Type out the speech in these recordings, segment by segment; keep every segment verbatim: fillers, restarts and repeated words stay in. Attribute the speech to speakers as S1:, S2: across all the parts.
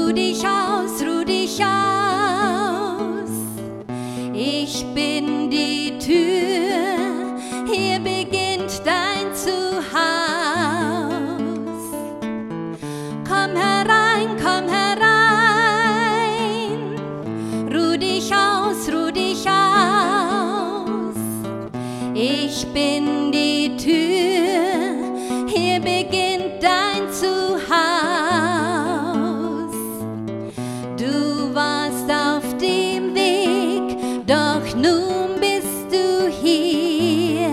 S1: Ruh dich aus, ruh dich aus. Ich bin die Tür, hier beginnt dein Zuhause. Komm herein, komm herein. Ruh dich aus, ruh dich aus. Ich bin die Tür, hier beginnt dein Zuhause. Du warst auf dem Weg, doch nun bist du hier.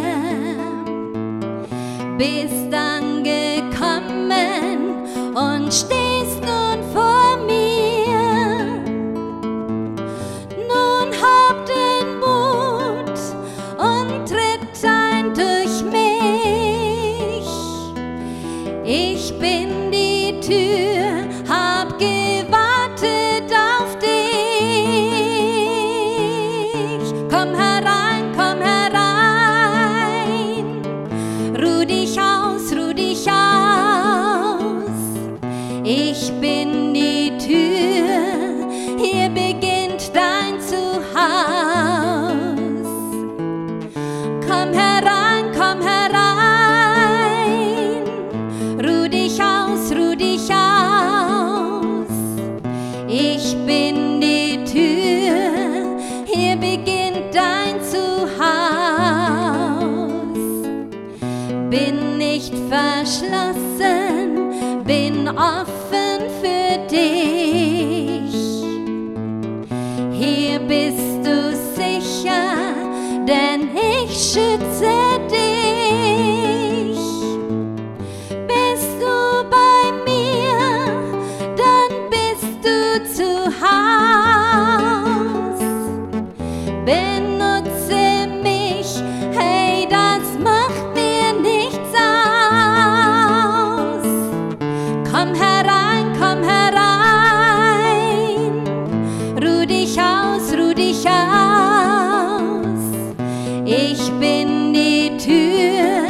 S1: Bist angekommen und stehst nun vor mir. Nun hab den Mut und tritt ein durch mich. Ich bin die Tür, hab gewartet auf dich. Komm herein, komm herein. Ruh dich aus, ruh dich aus. Ich bin die Tür, hier beginnt dein Zuhause. Komm herein, komm herein. Ruh dich aus, ruh dich aus. Ich bin die Tür, hier beginnt dein Zuhause. Bin nicht verschlossen, bin offen für dich. Hier bist du sicher, denn ich schütze dich. Bist du bei mir, dann bist du zu Haus. Benutze mich, hey, das macht mir nichts aus. Komm herein, komm herein. Ruh dich aus, ruh dich aus. Ich bin die Tür,